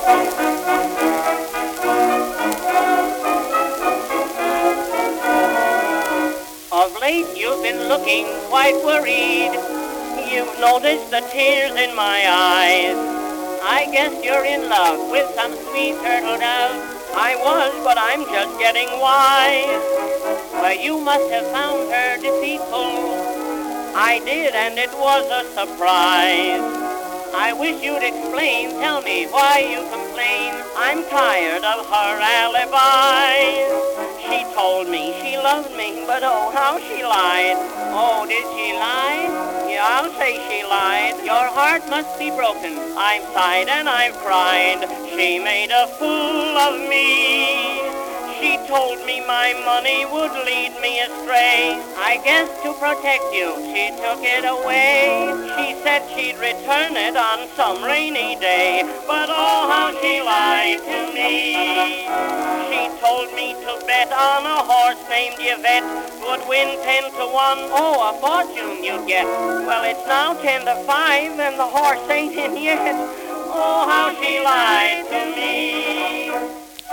Of late you've been looking quite worried. You've noticed the tears in my eyes. I guess you're in love with some sweet turtle dove. I was, but I'm just getting wise. Well, you must have found her deceitful. I did, and it was a surprise. I wish you'd explain, tell me why you complain. I'm tired of her alibis. She told me she loved me, but oh, how she lied. Oh, did she lie? Yeah, I'll say she lied. Your heart must be broken. I've sighed and I've cried. She made a fool of me. She told me my money would lead me astray. I guess to protect you, she took it away. She said she'd return it on some rainy day. But oh, how she lied to me. She told me to bet on a horse named Yvette would win 10 to 1. Oh, a fortune you'd get. Well, it's now 10 to 5 and the horse ain't in yet. Oh, how she lied to me.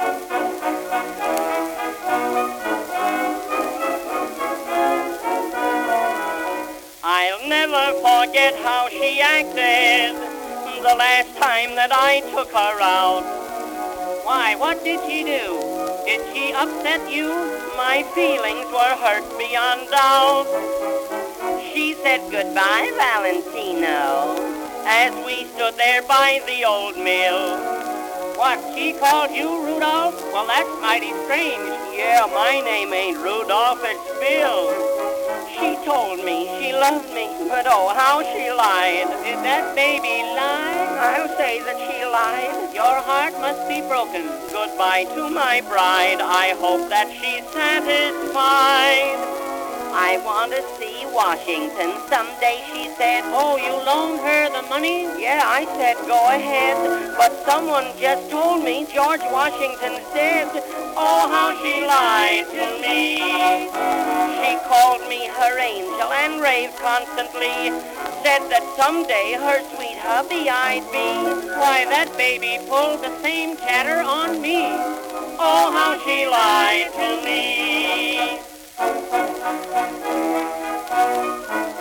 I'll never forget how she acted the last time that I took her out. Why, what did she do? Did she upset you? My feelings were hurt beyond doubt. She said goodbye, Valentino, as we stood there by the old mill. What, she called you Rudolph? Well, that's mighty strange. Yeah, my name ain't Rudolph, it's Bill. She told me she loved me, but oh, how she lied. Did that baby lie? I'll say that she lied. Your heart must be broken. Goodbye to my bride. I hope that she's satisfied. I want to see Washington someday, she said. Oh, you loaned her the money? Yeah, I said go ahead. But someone just told me George Washington's dead. Oh, how she lied to me. She called me her angel and raved constantly. Said that someday her sweet hubby I'd be. Why, that baby pulled the same chatter on me. Oh, how she lied to me.